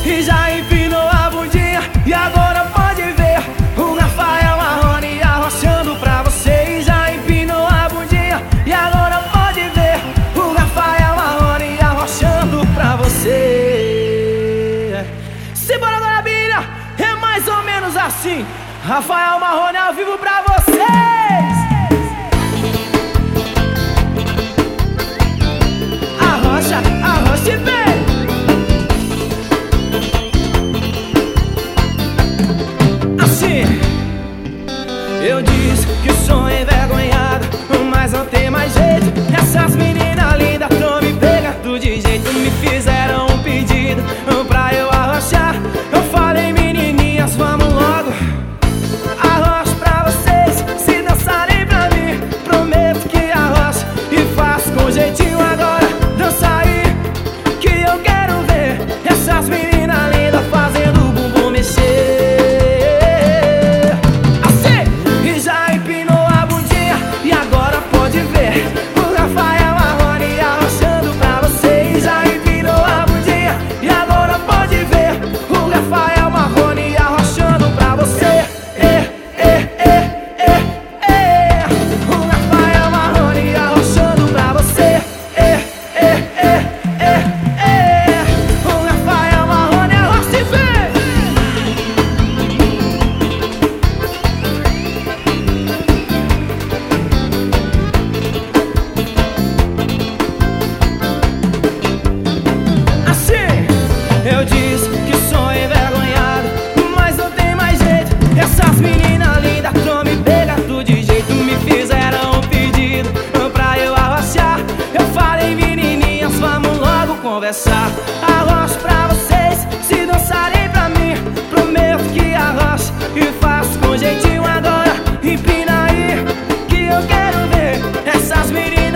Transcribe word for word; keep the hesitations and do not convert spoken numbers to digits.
e já empinou a bundinha. E agora pode ver o Rafael Marrone arrochando pra você. E já empinou a bundinha, e agora pode ver o Rafael Marrone arrochando pra você. Simbora, Dona Bíblia, é mais ou menos assim. Rafael Marrone ao vivo pra vocês. Arrocha, arrocha e vem. Assim, eu disse que sou envergonhado, mas não tem mais jeito. Essas meninas lindas tão me pegando de jeito. Me fizeram um pedido pra eu arrochar. Eu falei, menininhas, vamos logo. Arrocho pra vocês, se dançarem pra mim. Prometo que arrocho e faço com jeitinho. Agora dança aí, que eu quero ver essas meninas lindas fazendo o bumbum mexer. Assim, e já empinou a bundinha, e agora pode ver o Rafael Marrone arrochando pra você. E já empinou a bundinha, e agora pode ver o Rafael Marrone arrochando pra você. É, é, é, é, é. O Rafael Marrone arrochando pra você. É, é, é, é, é. O Rafael Marrone arrocha e vem. Assim, eu disse que sou envergonhado, mas não tem mais jeito. Essas meninas lindas tão me pegando de jeito. Me fizeram um pedido pra eu arrochar. Eu falei, menininhas, vamos logo conversar. Arrocho pra vocês, se dançarem pra mim. Prometo que arrocho e faço com jeitinho. Agora empina aí, que eu quero ver essas meninas